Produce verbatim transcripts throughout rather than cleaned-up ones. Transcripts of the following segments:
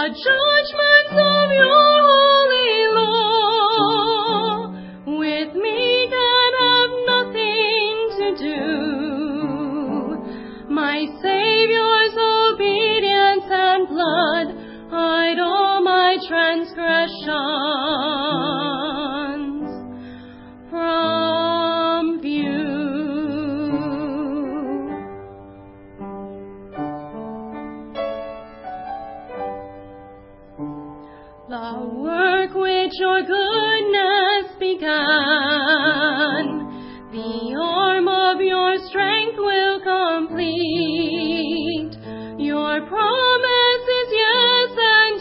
judgments of your holy law with me can have nothing to do. My Savior's obedience and blood hide all my transgressions from view. The work which your goodness began, the arm of your strength will complete. Your promise is yes and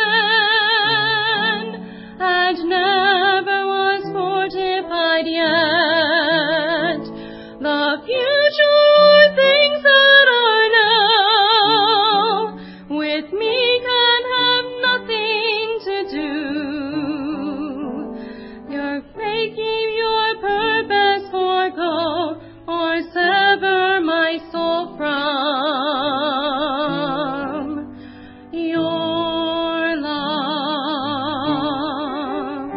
amen, and never was fortified yet. The future things that are now with me can have nothing to do. You're making your purpose forego or sever my soul from your love.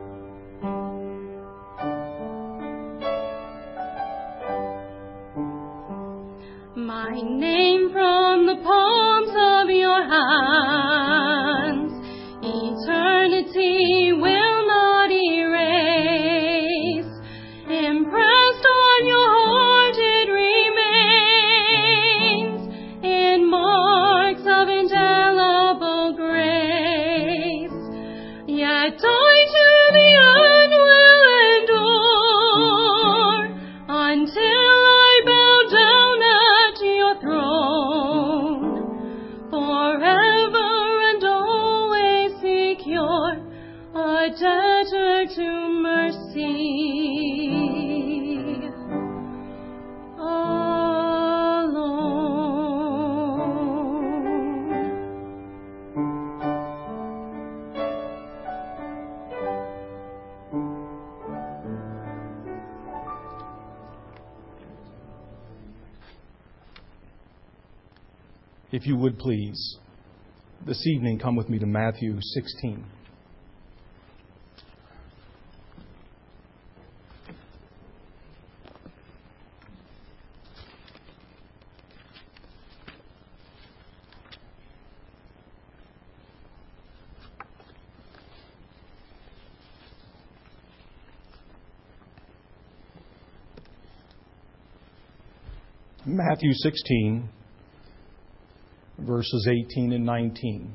My name from the palms of your hands, eternity will not erase. Impressed on your heart it remains, in marks of indelible grace. Yet I to the end will endure, until I bow down at your throne, forever and always secure, a debtor to mercy alone. If you would please, this evening come with me to Matthew sixteen. Matthew sixteen, verses eighteen and nineteen.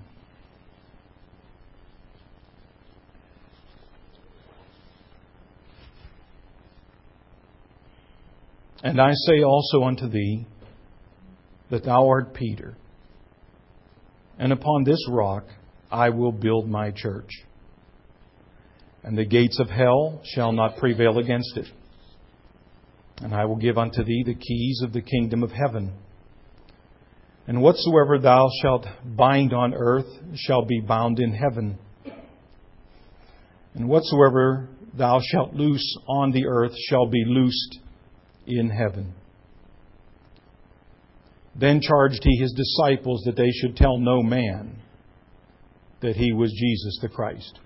And I say also unto thee, that thou art Peter, and upon this rock I will build my church, and the gates of hell shall not prevail against it. And I will give unto thee the keys of the kingdom of heaven. And whatsoever thou shalt bind on earth shall be bound in heaven. And whatsoever thou shalt loose on the earth shall be loosed in heaven. Then charged he his disciples that they should tell no man that he was Jesus the Christ.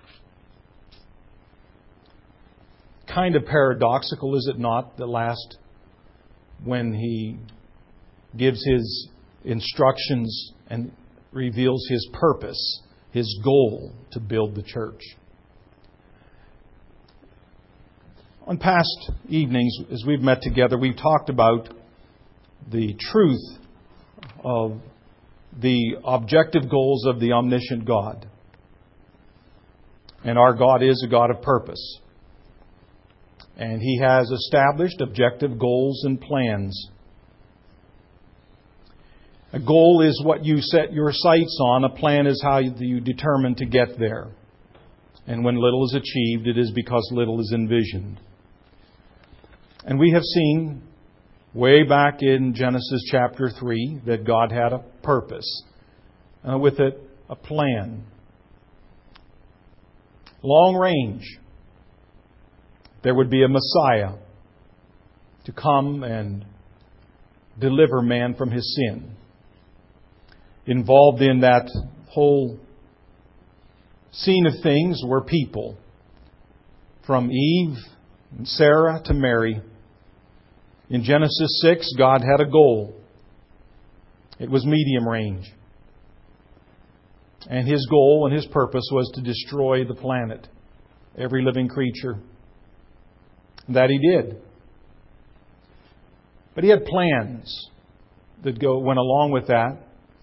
Kind of paradoxical, is it not, that last when he gives his instructions and reveals his purpose, his goal to build the church. On past evenings, as we've met together, we've talked about the truth of the objective goals of the omniscient God. And our God is a God of purpose. And He has established objective goals and plans. A goal is what you set your sights on. A plan is how you determine to get there. And when little is achieved, it is because little is envisioned. And we have seen way back in Genesis chapter three that God had a purpose. Uh, with it, a plan. Long range. There would be a Messiah to come and deliver man from his sin. Involved in that whole scene of things were people. From Eve and Sarah to Mary. In Genesis six, God had a goal. It was medium range. And His goal and His purpose was to destroy the planet, every living creature. That He did. But He had plans that go went along with that.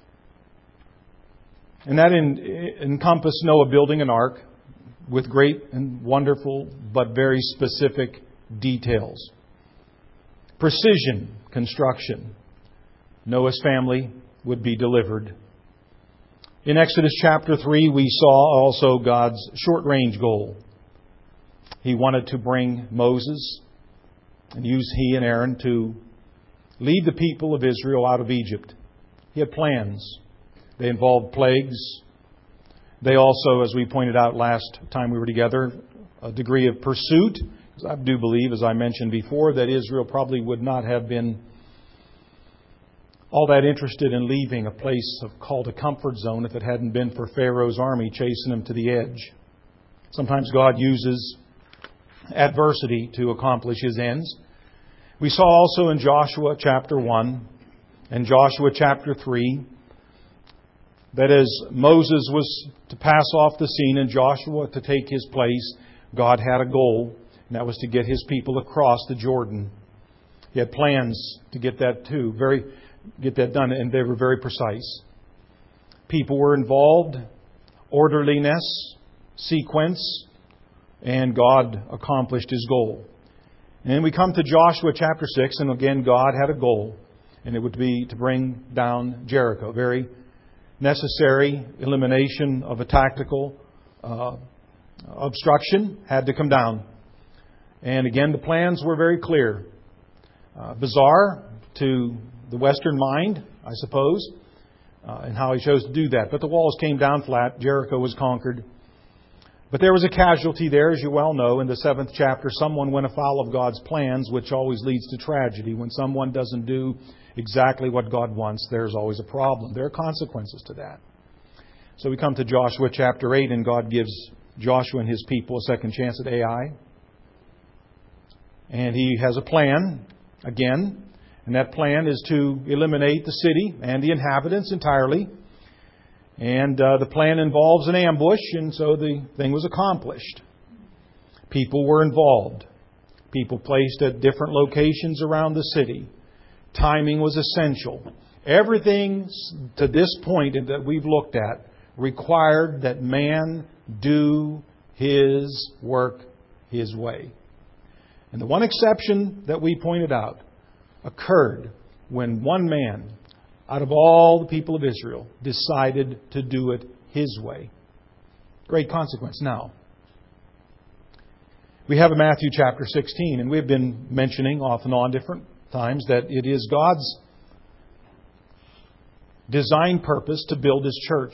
And that in, encompassed Noah building an ark with great and wonderful but very specific details. Precision construction. Noah's family would be delivered. In Exodus chapter three, we saw also God's short-range goal. He wanted to bring Moses and use he and Aaron to lead the people of Israel out of Egypt. He had plans. They involved plagues. They also, as we pointed out last time we were together, a degree of pursuit. Because I do believe, as I mentioned before, that Israel probably would not have been all that interested in leaving a place of, called a comfort zone if it hadn't been for Pharaoh's army chasing them to the edge. Sometimes God uses adversity to accomplish His ends. We saw also in Joshua chapter one and Joshua chapter three that as Moses was to pass off the scene and Joshua to take his place, God had a goal, and that was to get His people across the Jordan. He had plans to get that too, very get that done, and they were very precise. People were involved, orderliness, sequence, and God accomplished His goal. And then we come to Joshua chapter six, and again God had a goal, and it would be to bring down Jericho. Very necessary elimination of a tactical uh, obstruction had to come down. And again, the plans were very clear. Uh, bizarre to the Western mind, I suppose, uh, and how He chose to do that. But the walls came down flat. Jericho was conquered. But there was a casualty there, as you well know. In the seventh chapter, someone went afoul of God's plans, which always leads to tragedy. When someone doesn't do exactly what God wants, there's always a problem. There are consequences to that. So we come to Joshua chapter eight, and God gives Joshua and his people a second chance at Ai. And He has a plan, again, and that plan is to eliminate the city and the inhabitants entirely. And uh, the plan involves an ambush, and so the thing was accomplished. People were involved. People placed at different locations around the city. Timing was essential. Everything to this point that we've looked at required that man do his work his way. And the one exception that we pointed out occurred when one man out of all the people of Israel decided to do it his way. Great consequence. Now, we have in Matthew chapter sixteen, and we've been mentioning off and on different times that it is God's design purpose to build His church.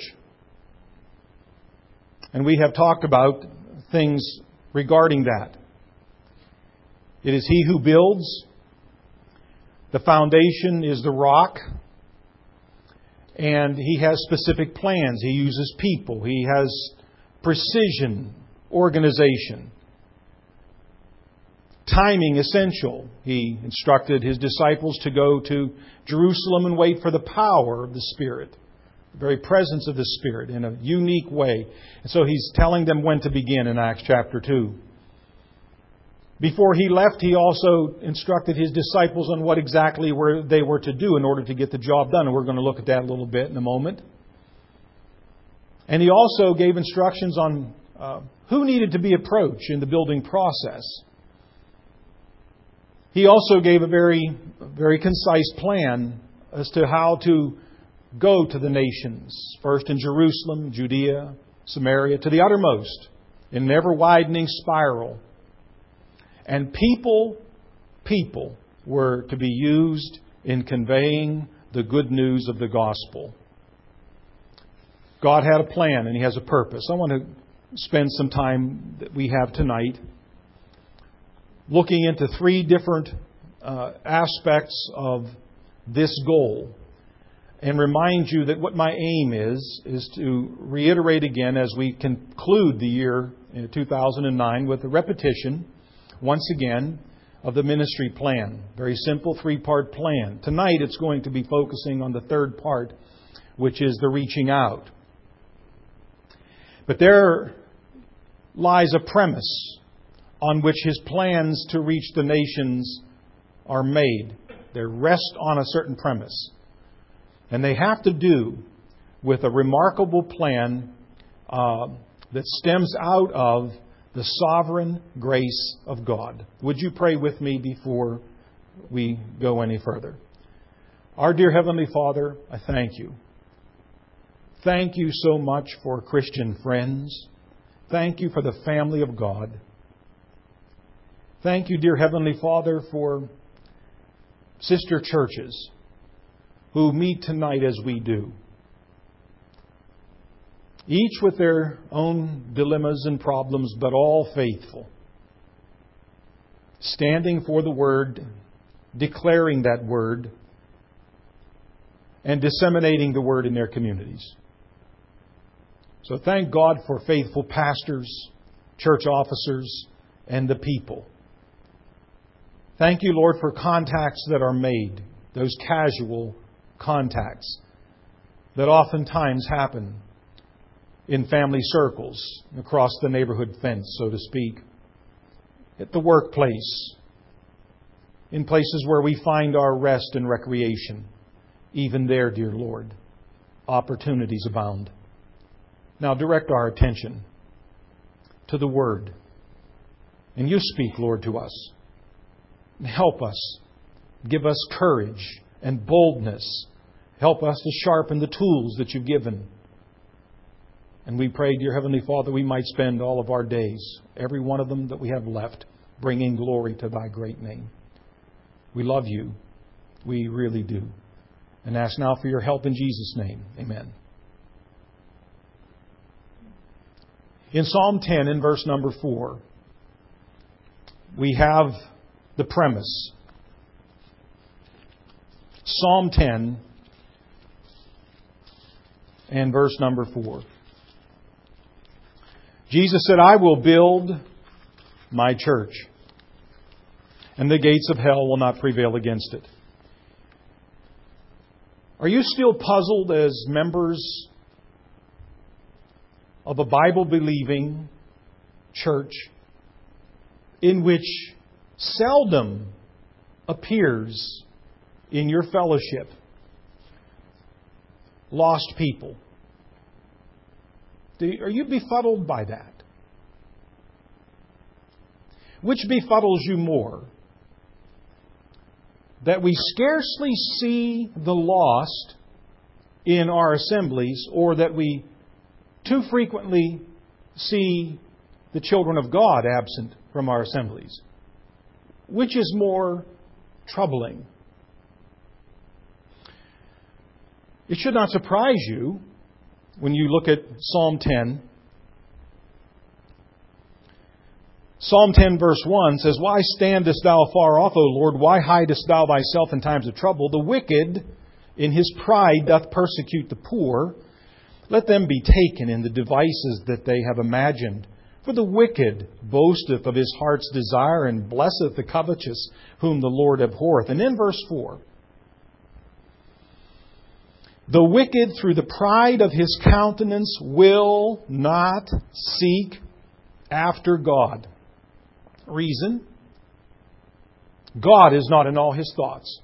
And we have talked about things regarding that. It is He who builds. The foundation is the rock. And He has specific plans. He uses people. He has precision, organization. Timing essential. He instructed His disciples to go to Jerusalem and wait for the power of the Spirit. The very presence of the Spirit in a unique way. And so He's telling them when to begin in Acts chapter two. Before He left, He also instructed His disciples on what exactly were they were to do in order to get the job done. And we're going to look at that a little bit in a moment. And He also gave instructions on uh, who needed to be approached in the building process. He also gave a very, very concise plan as to how to go to the nations. First in Jerusalem, Judea, Samaria, to the uttermost, in an ever-widening spiral. And people, people were to be used in conveying the good news of the gospel. God had a plan and He has a purpose. I want to spend some time that we have tonight looking into three different uh, aspects of this goal. and remind you that what my aim is, is to reiterate again as we conclude the year two thousand nine with a repetition, once again, of the ministry plan. Very simple three-part plan. Tonight it's going to be focusing on the third part, which is the reaching out. But there lies a premise on which His plans to reach the nations are made. They rest on a certain premise. And they have to do with a remarkable plan uh, that stems out of the sovereign grace of God. Would you pray with me before we go any further? Our dear Heavenly Father, I thank You. Thank You so much for Christian friends. Thank You for the family of God. Thank You, dear Heavenly Father, for sister churches who meet tonight as we do. Each with their own dilemmas and problems, but all faithful. Standing for the Word, declaring that Word, and disseminating the Word in their communities. So thank God for faithful pastors, church officers, and the people. Thank You, Lord, for contacts that are made, those casual contacts that oftentimes happen in family circles, across the neighborhood fence, so to speak, at the workplace, in places where we find our rest and recreation. Even there, dear Lord, opportunities abound. Now direct our attention to the Word. And You speak, Lord, to us. Help us. Give us courage and boldness. Help us to sharpen the tools that You've given. And we pray, dear Heavenly Father, we might spend all of our days, every one of them that we have left, bringing glory to Thy great name. We love You. We really do. And ask now for Your help in Jesus' name. Amen. In Psalm ten, in verse number four, we have the premise. Psalm ten and verse number four. Jesus said, I will build my church, and the gates of hell will not prevail against it. Are you still puzzled as members of a Bible-believing church in which seldom appears in your fellowship lost people? Do, are you befuddled by that? Which befuddles you more? That we scarcely see the lost in our assemblies, or that we too frequently see the children of God absent from our assemblies? Which is more troubling? It should not surprise you when you look at Psalm ten. Psalm ten verse one says, Why standest thou afar off, O Lord? Why hidest thou thyself in times of trouble? The wicked in his pride doth persecute the poor. Let them be taken in the devices that they have imagined. For the wicked boasteth of his heart's desire, and blesseth the covetous, whom the Lord abhorreth. And in verse four, the wicked through the pride of his countenance will not seek after God. Reason? God is not in all His thoughts.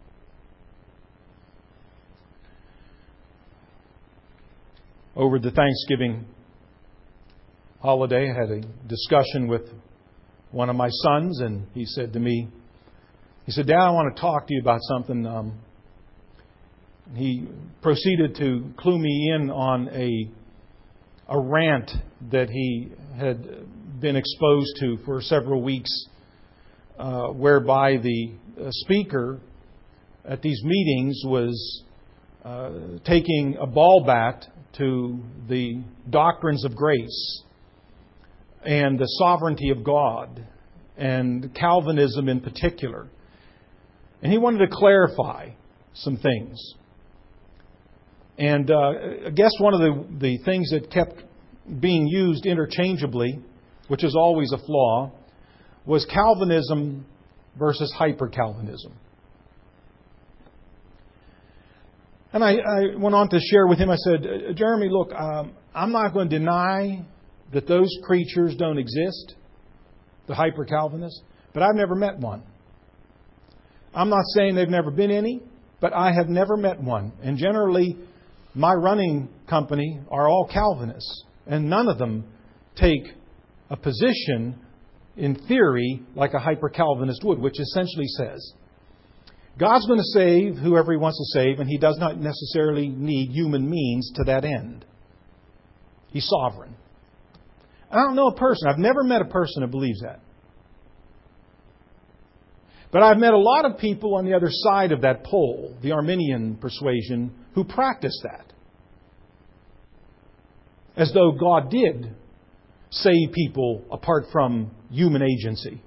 Over the Thanksgiving holiday, I had a discussion with one of my sons, and he said to me, he said, Dad, I want to talk to you about something. Um, he proceeded to clue me in on a a rant that he had been exposed to for several weeks, uh, whereby the speaker at these meetings was uh, taking a ball bat to the doctrines of grace and the sovereignty of God and Calvinism in particular. And he wanted to clarify some things. And uh, I guess one of the, the things that kept being used interchangeably, which is always a flaw, was Calvinism versus hyper-Calvinism. And I, I went on to share with him, I said, Jeremy, look, um, I'm not going to deny that those creatures don't exist, the hyper-Calvinists, but I've never met one. I'm not saying they've never been any, but I have never met one. And generally, my running company are all Calvinists, and none of them take a position in theory like a hyper-Calvinist would, which essentially says, God's going to save whoever He wants to save, and He does not necessarily need human means to that end. He's sovereign. I don't know a person, I've never met a person that believes that. But I've met a lot of people on the other side of that pole, the Arminian persuasion, who practice that. As though God did save people apart from human agency.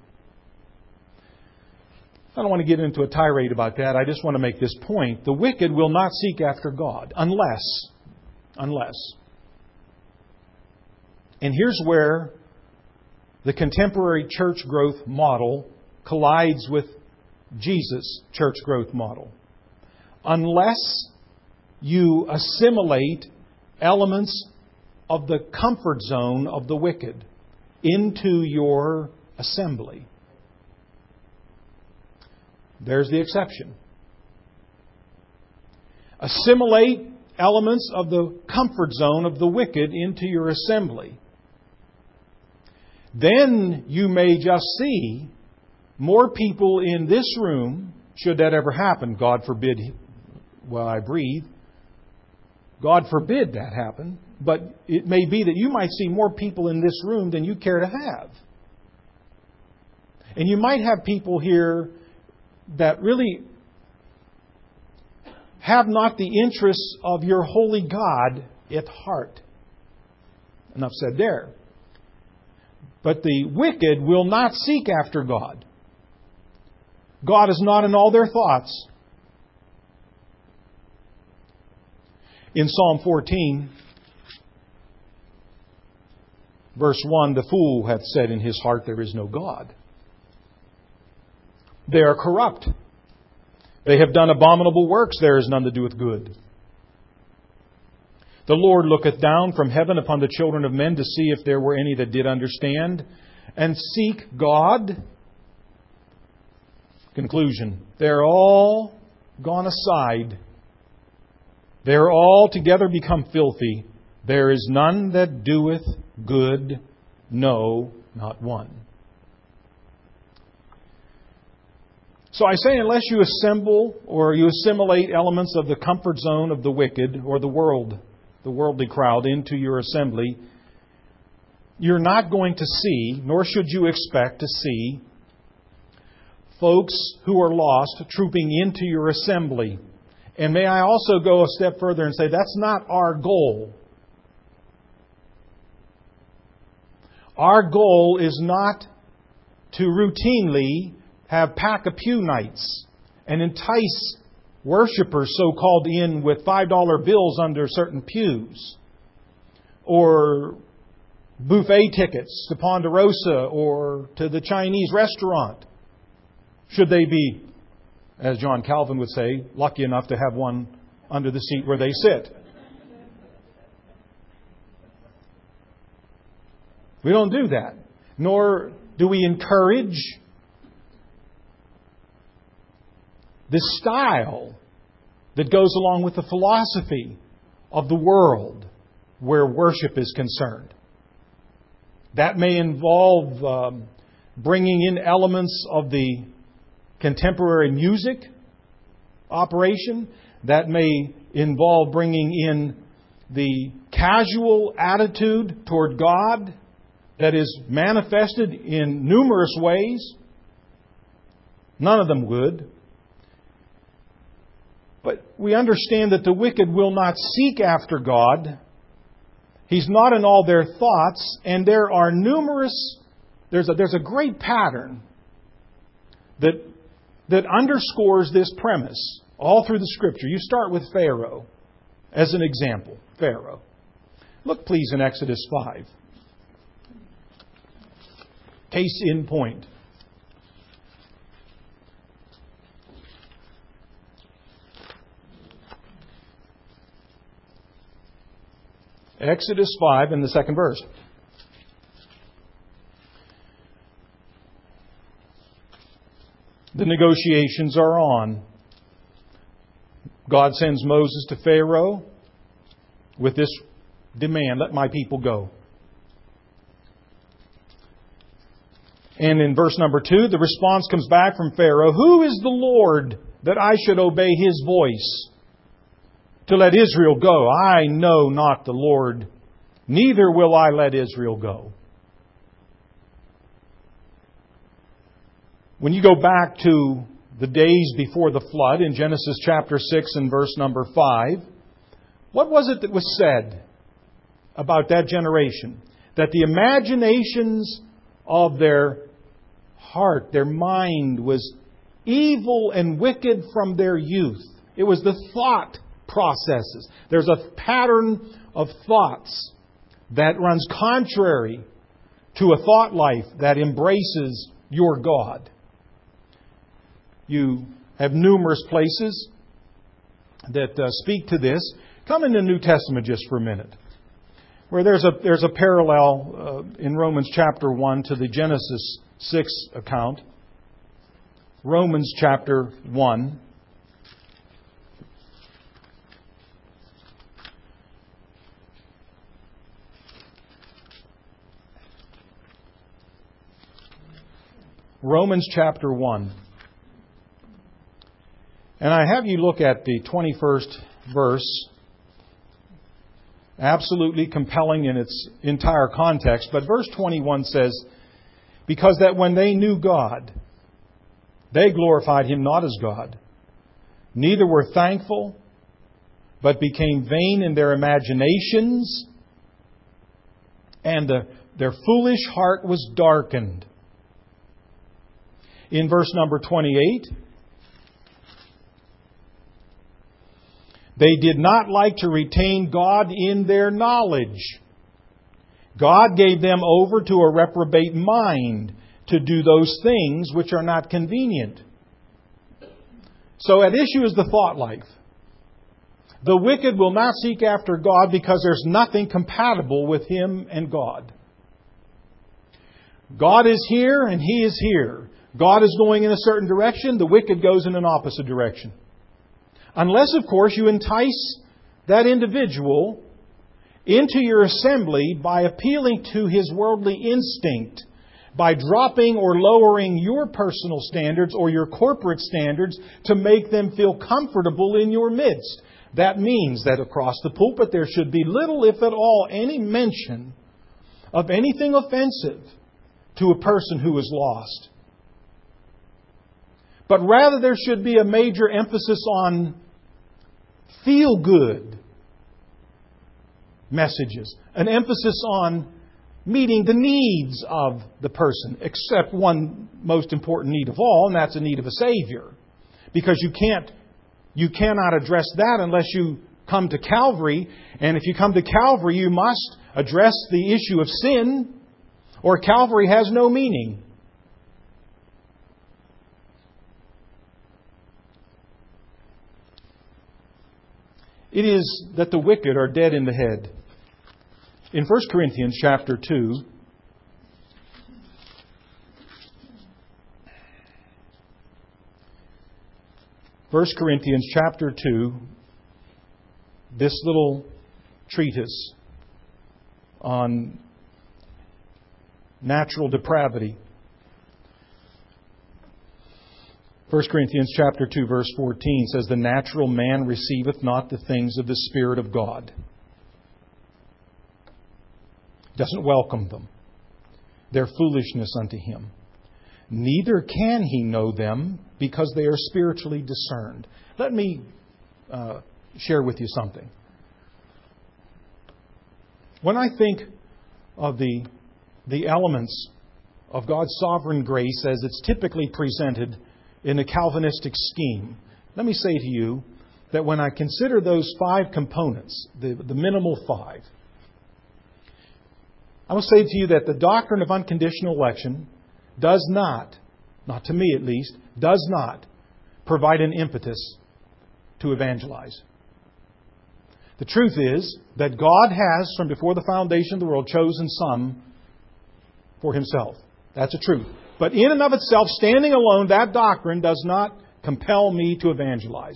I don't want to get into a tirade about that. I just want to make this point. The wicked will not seek after God unless, unless. And here's where the contemporary church growth model collides with Jesus' church growth model. Unless you assimilate elements of the comfort zone of the wicked into your assembly. There's the exception. Assimilate elements of the comfort zone of the wicked into your assembly. Then you may just see more people in this room, should that ever happen, God forbid while I breathe, God forbid that happen, but it may be that you might see more people in this room than you care to have. And you might have people here that really have not the interests of your holy God at heart. Enough said there. But the wicked will not seek after God. God is not in all their thoughts. In Psalm fourteen, verse one, the fool hath said in his heart, there is no God. They are corrupt. They have done abominable works. There is none to do with good. The Lord looketh down from heaven upon the children of men to see if there were any that did understand and seek God. Conclusion. They're all gone aside. They're all together become filthy. There is none that doeth good, no, not one. So I say, unless you assemble or you assimilate elements of the comfort zone of the wicked or the world, the worldly crowd into your assembly, you're not going to see, nor should you expect to see, folks who are lost trooping into your assembly. And may I also go a step further and say that's not our goal. Our goal is not to routinely have pack-a-pew nights and entice worshipers so-called in with five dollar bills under certain pews, or buffet tickets to Ponderosa or to the Chinese restaurant, should they be, as John Calvin would say, lucky enough to have one under the seat where they sit. We don't do that. Nor do we encourage the style that goes along with the philosophy of the world where worship is concerned. That may involve um, bringing in elements of the contemporary music operation. That may involve bringing in the casual attitude toward God that is manifested in numerous ways. None of them good. But we understand that the wicked will not seek after God. He's not in all their thoughts. And there are numerous, there's a, there's a great pattern that, that underscores this premise all through the Scripture. You start with Pharaoh. as an example, Pharaoh. Look, please, in Exodus five. Case in point. Exodus five in the second verse. The negotiations are on. God sends Moses to Pharaoh with this demand, let my people go. And in verse number two, the response comes back from Pharaoh, who is the Lord that I should obey His voice to let Israel go? I know not the Lord, neither will I let Israel go. When you go back to the days before the flood in Genesis chapter six and verse number five, what was it that was said about that generation? That the imaginations of their heart, their mind was evil and wicked from their youth. It was the thought processes. There's a pattern of thoughts that runs contrary to a thought life that embraces your God. You have numerous places that uh, speak to this. Come in the New Testament just for a minute, where there's a there's a parallel uh, in Romans chapter one to the Genesis six account. Romans chapter one. Romans chapter one. And I have you look at the twenty-first verse. Absolutely compelling in its entire context. But verse twenty-one says, because that when they knew God, they glorified Him not as God, neither were thankful, but became vain in their imaginations, and the, their foolish heart was darkened. In verse number twenty-eight, they did not like to retain God in their knowledge. God gave them over to a reprobate mind to do those things which are not convenient. So at issue is the thought life. The wicked will not seek after God because there's nothing compatible with Him and God. God is here and He is here. God is going in a certain direction. The wicked goes in an opposite direction. Unless, of course, you entice that individual into your assembly by appealing to his worldly instinct, by dropping or lowering your personal standards or your corporate standards to make them feel comfortable in your midst. That means that across the pulpit there should be little, if at all, any mention of anything offensive to a person who is lost. But rather there should be a major emphasis on feel-good messages. An emphasis on meeting the needs of the person, except one most important need of all, and that's the need of a Savior. Because you can't, you cannot address that unless you come to Calvary. And if you come to Calvary, you must address the issue of sin, or Calvary has no meaning. It is that the wicked are dead in the head. In First Corinthians chapter two, First Corinthians chapter two, this little treatise on natural depravity. First Corinthians chapter two, verse fourteen says, the natural man receiveth not the things of the Spirit of God. Doesn't welcome them. They're foolishness unto him. Neither can he know them because they are spiritually discerned. Let me uh, share with you something. When I think of the, the elements of God's sovereign grace as it's typically presented in a Calvinistic scheme, let me say to you that when I consider those five components, the, the minimal five, I will say to you that the doctrine of unconditional election does not, not to me at least, does not provide an impetus to evangelize. The truth is that God has, from before the foundation of the world, chosen some for Himself. That's a truth. But in and of itself, standing alone, that doctrine does not compel me to evangelize.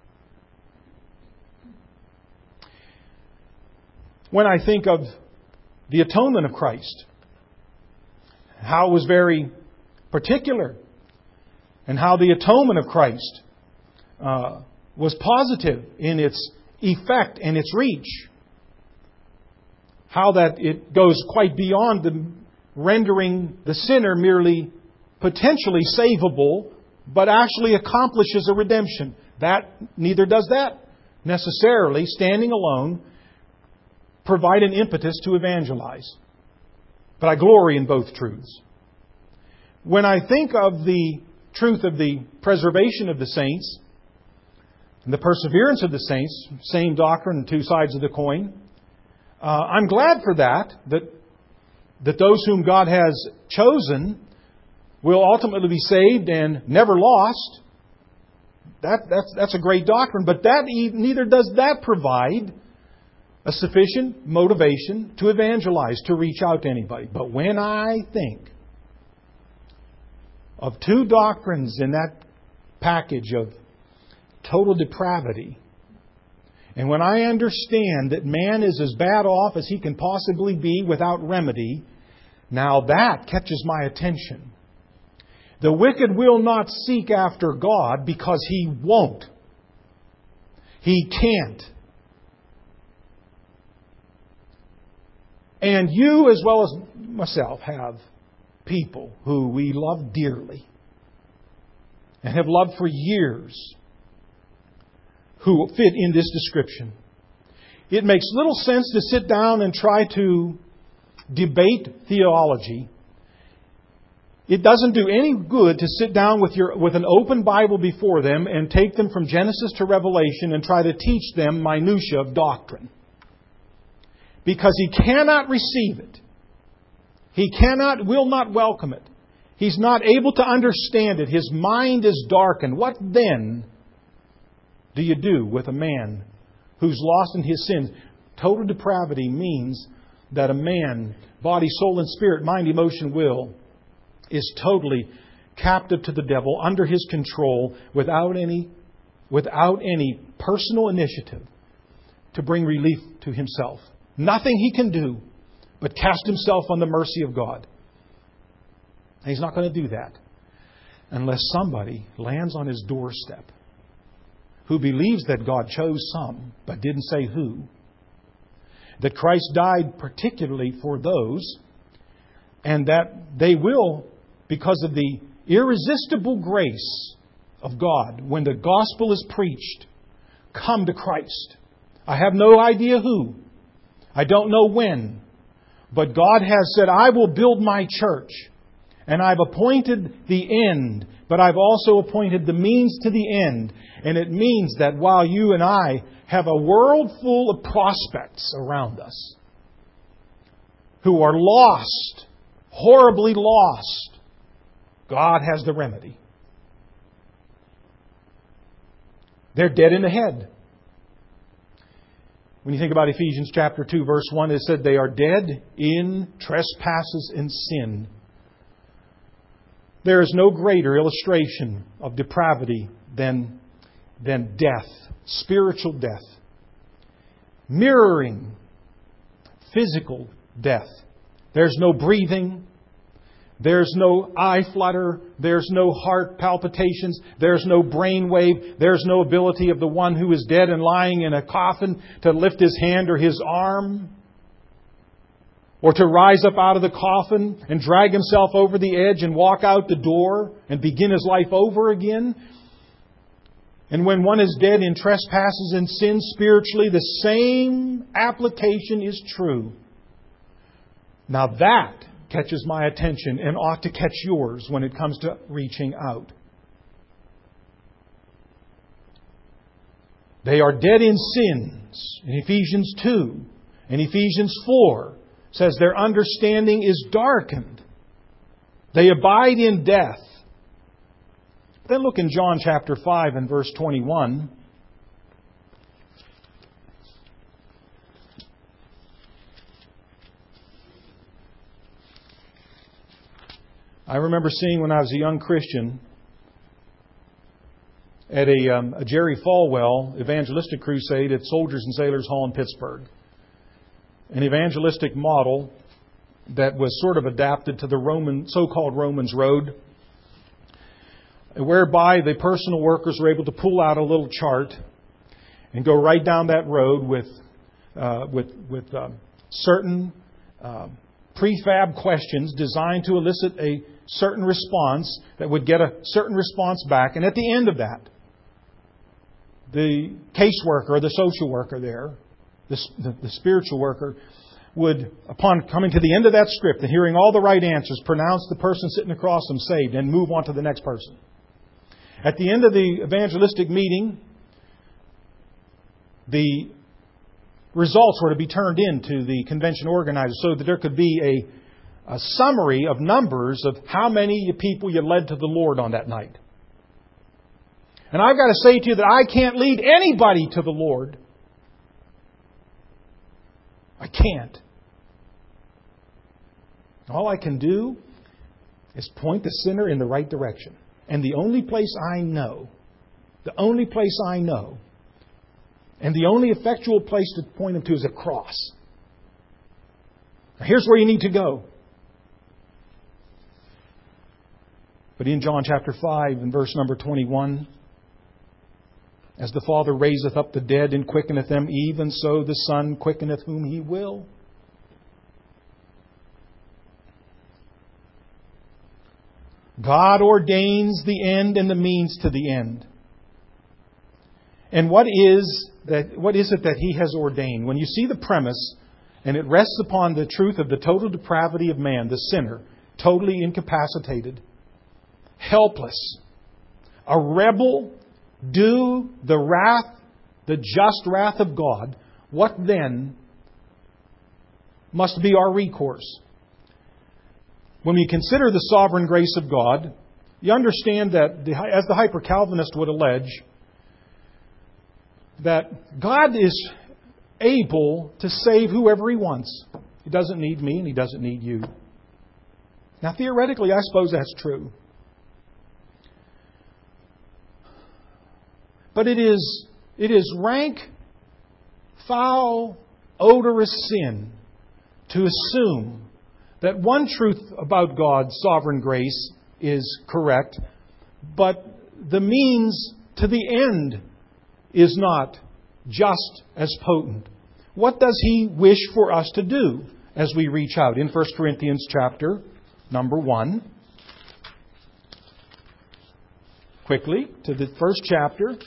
When I think of the atonement of Christ, how it was very particular, and how the atonement of Christ uh, was positive in its effect and its reach, how that it goes quite beyond the rendering the sinner merely potentially savable, but actually accomplishes a redemption. That neither does that necessarily, standing alone, provide an impetus to evangelize. But I glory in both truths. When I think of the truth of the preservation of the saints and the perseverance of the saints, same doctrine, two sides of the coin, uh, I'm glad for that, that, that those whom God has chosen will ultimately be saved and never lost. That, that's, that's a great doctrine, but that neither does that provide a sufficient motivation to evangelize, to reach out to anybody. But when I think of two doctrines in that package of total depravity, and when I understand that man is as bad off as he can possibly be without remedy, now that catches my attention. The wicked will not seek after God because he won't. He can't. And you, as well as myself, have people who we love dearly and have loved for years who fit in this description. It makes little sense to sit down and try to debate theology. It doesn't do any good to sit down with your with an open Bible before them and take them from Genesis to Revelation and try to teach them minutiae of doctrine. Because he cannot receive it. He cannot, will not welcome it. He's not able to understand it. His mind is darkened. What then do you do with a man who's lost in his sins? Total depravity means that a man, body, soul, and spirit, mind, emotion, will, is totally captive to the devil, under his control, without any, without any personal initiative to bring relief to himself. Nothing he can do but cast himself on the mercy of God. And he's not going to do that unless somebody lands on his doorstep who believes that God chose some, but didn't say who. That Christ died particularly for those, and that they will, because of the irresistible grace of God, when the gospel is preached, come to Christ. I have no idea who. I don't know when. But God has said, I will build my church. And I've appointed the end, but I've also appointed the means to the end. And it means that while you and I have a world full of prospects around us who are lost, horribly lost, God has the remedy. They're dead in the head. When you think about Ephesians chapter two, verse one, it said they are dead in trespasses and sin. There is no greater illustration of depravity than, than death, spiritual death. Mirroring physical death. There's no breathing. There's no eye flutter. There's no heart palpitations. There's no brain wave. There's no ability of the one who is dead and lying in a coffin to lift his hand or his arm, or to rise up out of the coffin and drag himself over the edge and walk out the door and begin his life over again. And when one is dead in trespasses and sins spiritually, the same application is true. Now that catches my attention and ought to catch yours when it comes to reaching out. They are dead in sins. In Ephesians two and Ephesians four says their understanding is darkened. They abide in death. Then look in John chapter five and verse twenty-one. I remember seeing when I was a young Christian at a, um, a Jerry Falwell evangelistic crusade at Soldiers and Sailors Hall in Pittsburgh. An evangelistic model that was sort of adapted to the Roman, so-called Romans Road, whereby the personal workers were able to pull out a little chart and go right down that road with uh, with with um, certain uh, prefab questions designed to elicit a certain response that would get a certain response back. And at the end of that, the caseworker or the social worker there, the, the, the spiritual worker, would, upon coming to the end of that script and hearing all the right answers, pronounce the person sitting across them saved and move on to the next person. At the end of the evangelistic meeting, the results were to be turned in to the convention organizers so that there could be a a summary of numbers of how many people you led to the Lord on that night. And I've got to say to you that I can't lead anybody to the Lord. I can't. All I can do is point the sinner in the right direction. And the only place I know, the only place I know, and the only effectual place to point them to is a cross. Now here's where you need to go. But in John chapter five and verse number twenty-one, as the Father raiseth up the dead and quickeneth them, even so the Son quickeneth whom He will. God ordains the end and the means to the end. And what is that? What is it that He has ordained? When you see the premise, and it rests upon the truth of the total depravity of man, the sinner, totally incapacitated, helpless, a rebel, due the wrath, the just wrath of God, what then must be our recourse? When we consider the sovereign grace of God, you understand that, the, as the hyper-Calvinist would allege, that God is able to save whoever He wants. He doesn't need me and He doesn't need you. Now, theoretically, I suppose that's true. But it is, it is rank, foul, odorous sin to assume that one truth about God's sovereign grace is correct, but the means to the end is not just as potent. What does He wish for us to do as we reach out? In First Corinthians chapter number one. Quickly, to the first chapter.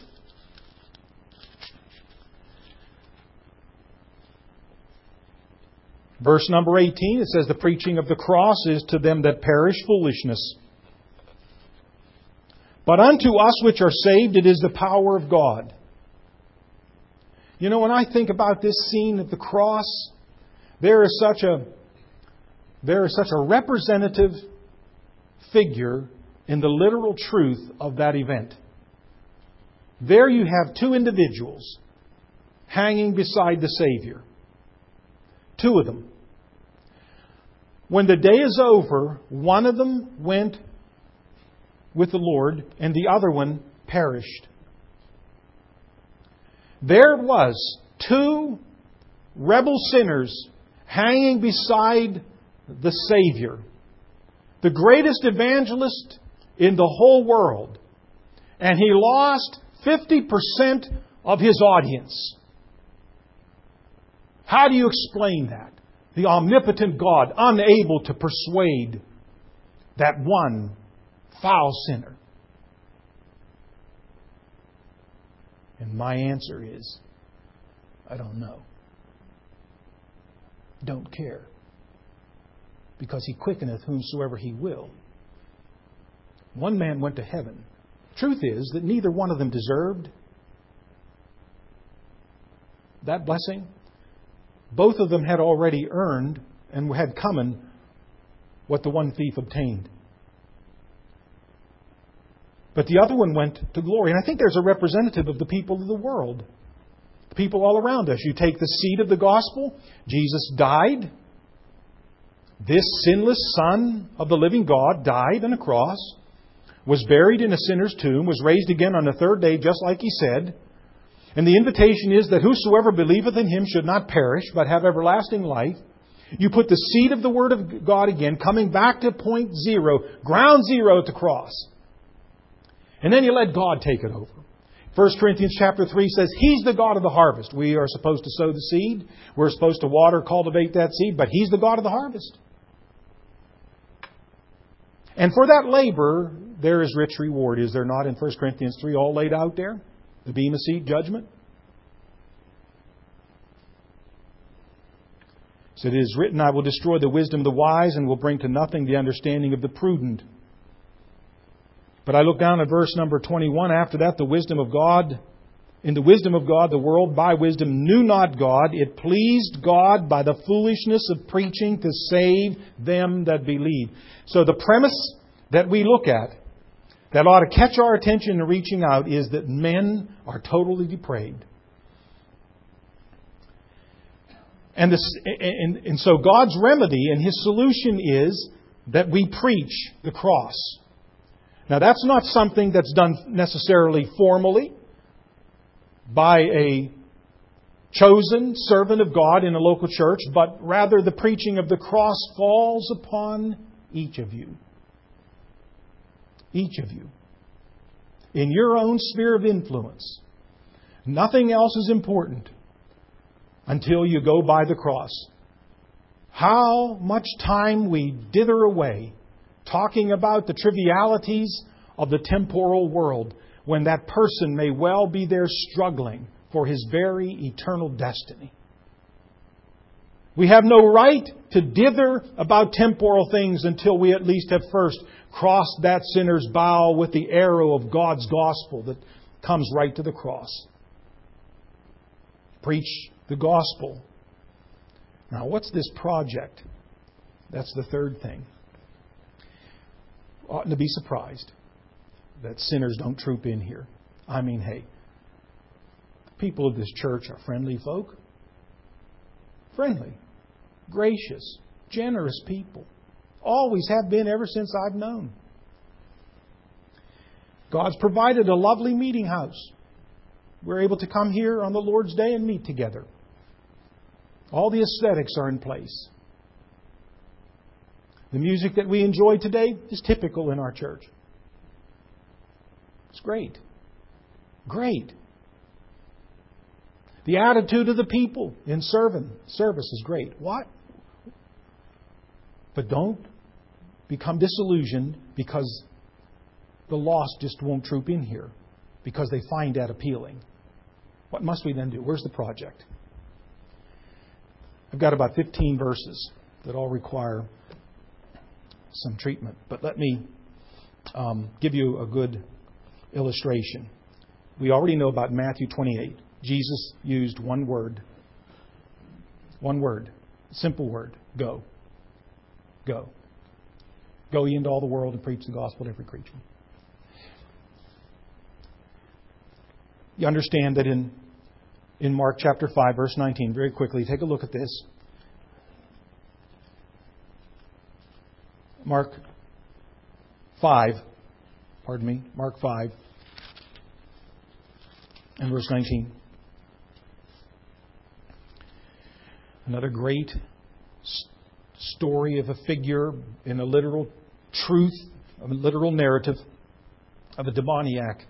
Verse number eighteen, it says, the preaching of the cross is to them that perish foolishness. But unto us which are saved, it is the power of God. You know, when I think about this scene of the cross, there is such a, there is such a representative figure in the literal truth of that event. There you have two individuals hanging beside the Savior. Two of them. When the day is over, one of them went with the Lord and the other one perished. There it was, two rebel sinners hanging beside the Savior, the greatest evangelist in the whole world. And he lost fifty percent of his audience. How do you explain that? The omnipotent God unable to persuade that one foul sinner. And my answer is, I don't know. Don't care. Because He quickeneth whomsoever He will. One man went to heaven. Truth is that neither one of them deserved that blessing, both of them had already earned and had come what the one thief obtained. But the other one went to glory. And I think there's a representative of the people of the world. The people all around us. You take the seed of the gospel. Jesus died. This sinless Son of the living God died on a cross, was buried in a sinner's tomb, was raised again on the third day, just like He said. And the invitation is that whosoever believeth in Him should not perish, but have everlasting life. You put the seed of the Word of God again, coming back to point zero, ground zero at the cross. And then you let God take it over. First Corinthians chapter three says He's the God of the harvest. We are supposed to sow the seed. We're supposed to water, cultivate that seed, but He's the God of the harvest. And for that labor, there is rich reward, is there not, in First Corinthians three, all laid out there? The Bema Seat judgment. So it is written, I will destroy the wisdom of the wise and will bring to nothing the understanding of the prudent. But I look down at verse number twenty-one. After that, the wisdom of God, in the wisdom of God, the world by wisdom knew not God. It pleased God by the foolishness of preaching to save them that believe. So the premise that we look at, that ought to catch our attention in reaching out, is that men are totally depraved. And, this, and, and so God's remedy and His solution is that we preach the cross. Now that's not something that's done necessarily formally by a chosen servant of God in a local church, but rather the preaching of the cross falls upon each of you. Each of you. In your own sphere of influence. Nothing else is important until you go by the cross. How much time we dither away talking about the trivialities of the temporal world when that person may well be there struggling for his very eternal destiny. We have no right to dither about temporal things until we at least have first crossed that sinner's bow with the arrow of God's gospel that comes right to the cross. Preach the gospel. Now, what's this project? That's the third thing. Oughtn't to be surprised that sinners don't troop in here. I mean, hey, the people of this church are friendly folk. Friendly, gracious, generous people. Always have been ever since I've known. God's provided a lovely meeting house. We're able to come here on the Lord's Day and meet together. All the aesthetics are in place. The music that we enjoy today is typical in our church. It's great. Great. The attitude of the people in serving, service is great. What? But don't become disillusioned because the lost just won't troop in here because they find that appealing. What must we then do? Where's the project? I've got about fifteen verses that all require some treatment. But let me um, give you a good illustration. We already know about Matthew twenty-eight. Jesus used one word. One word. Simple word. Go. Go. Go ye into all the world and preach the gospel to every creature. You understand that in, in Mark chapter five, verse nineteen, very quickly, take a look at this. Mark five, pardon me, Mark five and verse nineteen. Another great story of a figure in a literal truth, a literal narrative of a demoniac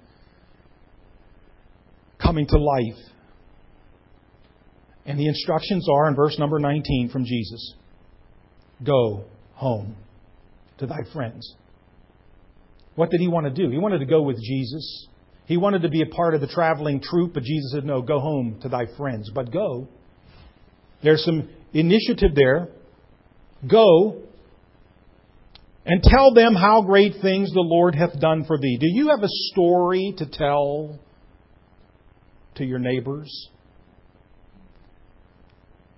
coming to life. And the instructions are in verse number nineteen from Jesus. Go home to thy friends. What did he want to do? He wanted to go with Jesus. He wanted to be a part of the traveling troupe, but Jesus said, no, go home to thy friends. But go. There's some initiative there. Go and tell them how great things the Lord hath done for thee. Do you have a story to tell to your neighbors?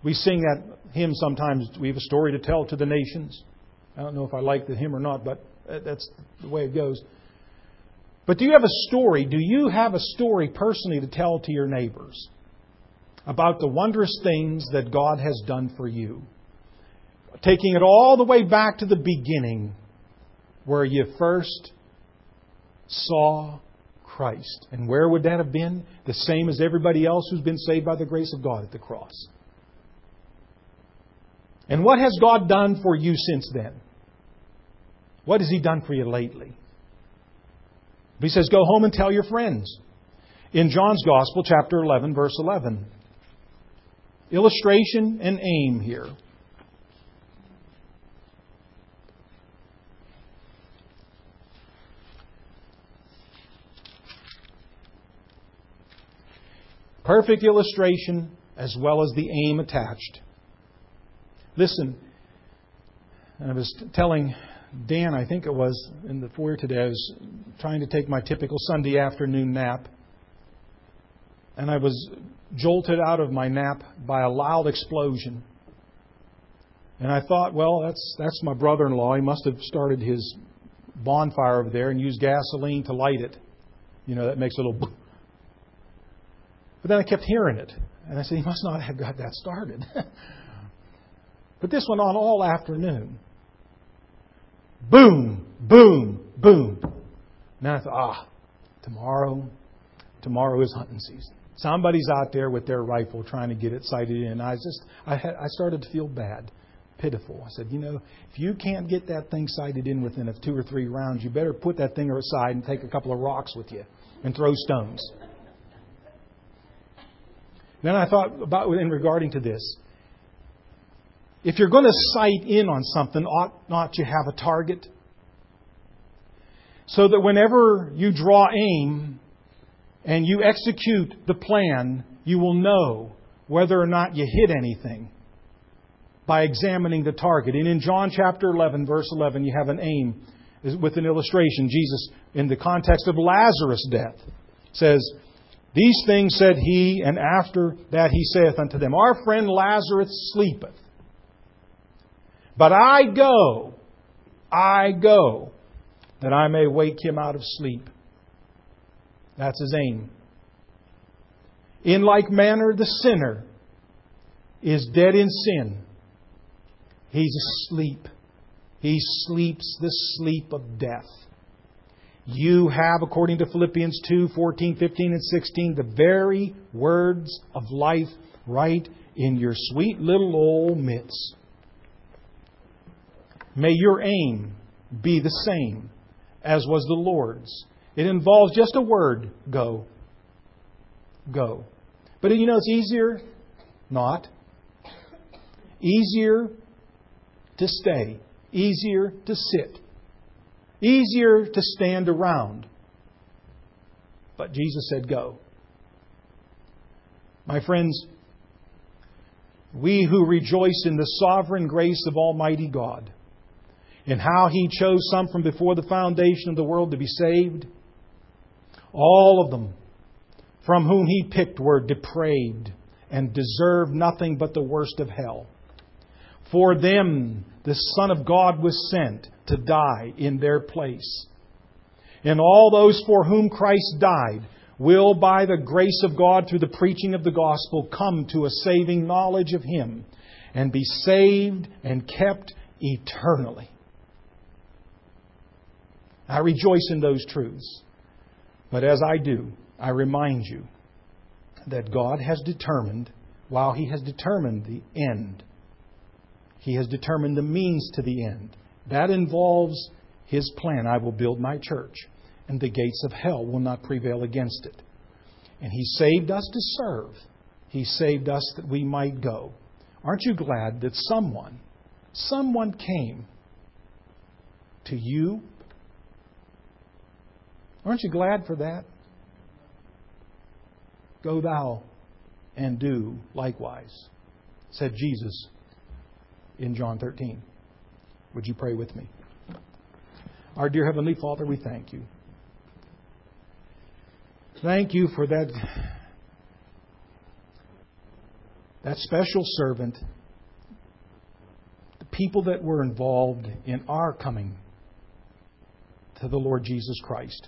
We sing that hymn sometimes. We have a story to tell to the nations. I don't know if I like the hymn or not, but that's the way it goes. But do you have a story? Do you have a story personally to tell to your neighbors about the wondrous things that God has done for you? Taking it all the way back to the beginning, where you first saw Christ. And where would that have been? The same as everybody else who's been saved by the grace of God at the cross. And what has God done for you since then? What has He done for you lately? He says, go home and tell your friends. In John's Gospel, chapter eleven, verse eleven. Illustration and aim here. Perfect illustration as well as the aim attached. Listen, I was telling Dan, I think it was, in the foyer today, I was trying to take my typical Sunday afternoon nap. And I was jolted out of my nap by a loud explosion. And I thought, well, that's that's my brother-in-law. He must have started his bonfire over there and used gasoline to light it. You know, that makes a little... But then I kept hearing it. And I said, he must not have got that started. But this went on all afternoon. Boom, boom, boom. Now I thought, ah, tomorrow, tomorrow is hunting season. Somebody's out there with their rifle trying to get it sighted in. I just, I had, I started to feel bad, pitiful. I said, you know, if you can't get that thing sighted in within a two or three rounds, you better put that thing aside and take a couple of rocks with you and throw stones. Then I thought about in regarding to this. If you're going to sight in on something, ought not you have a target? So that whenever you draw aim and you execute the plan, you will know whether or not you hit anything by examining the target. And in John chapter eleven, verse eleven, you have an aim with an illustration. Jesus, in the context of Lazarus' death, says, these things said he, and after that he saith unto them, our friend Lazarus sleepeth. But I go, I go, that I may wake him out of sleep. That's his aim. In like manner, the sinner is dead in sin. He's asleep. He sleeps the sleep of death. You have, according to Philippians two, fourteen, fifteen, and sixteen, the very words of life right in your sweet little old mitts. May your aim be the same as was the Lord's. It involves just a word, go. Go. But you know, it's easier not. Easier to stay. Easier to sit. Easier to stand around. But Jesus said, go. My friends, we who rejoice in the sovereign grace of Almighty God, and how He chose some from before the foundation of the world to be saved, all of them from whom He picked were depraved and deserved nothing but the worst of hell. For them the Son of God was sent to die in their place. And all those for whom Christ died will, by the grace of God through the preaching of the gospel, come to a saving knowledge of Him and be saved and kept eternally. I rejoice in those truths. But as I do, I remind you that God has determined, while He has determined the end, He has determined the means to the end. That involves His plan. I will build my church, and the gates of hell will not prevail against it. And He saved us to serve. He saved us that we might go. Aren't you glad that someone, someone came to you? Aren't you glad for that? Go thou and do likewise, said Jesus in John thirteen. Would you pray with me? Our dear Heavenly Father, we thank You. Thank You for that that special servant, the people that were involved in our coming to the Lord Jesus Christ.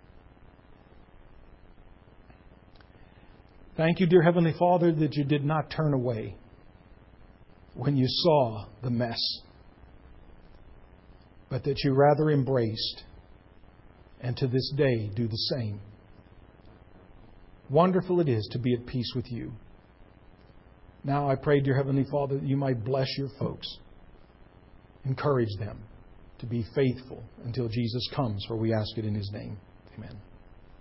Thank you, dear Heavenly Father, that you did not turn away when you saw the mess, but that you rather embraced and to this day do the same. Wonderful it is to be at peace with you. Now I pray, dear Heavenly Father, that you might bless your folks. Encourage them to be faithful until Jesus comes, for we ask it in His name. Amen.